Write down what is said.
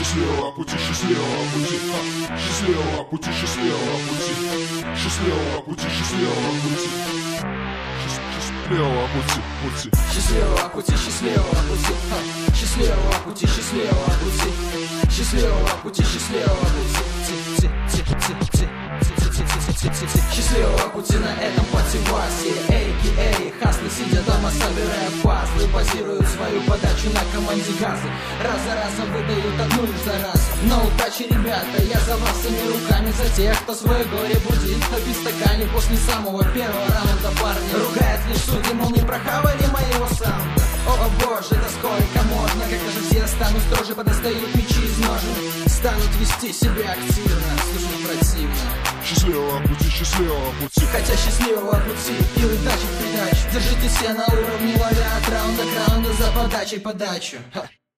счастливого пути, счастливого пути, счастливого пути, счастливого пути, счастливого пути, счастливого пути, счастливого пути, пути, счастливого пути, счастливого пути, счастливого пути, счастливого пути, счастливого пути, счастливого пути, счастливого пути на этом пати-басе. Эй, хаслы, сидя дома, собирая пазлы, базируют свою подачу на команде газы. Раз за разом выдают одну лишь за раз. Но удачи, ребята, я за вашими руками, за тех, кто свое горе будит в стакане после самого первого раунда. Парни ругают лишь судьи, мол, не прохавали моего саунда. О боже, да сколько можно, когда же все станут строже, подостают мечи из ножен, станут вести себя активно, слушать противно. счастливого пути, счастливого пути, хотя счастливого пути и удачи в придачу. Держите все на уровне, ловя от раунда к раунду за подачей подачу.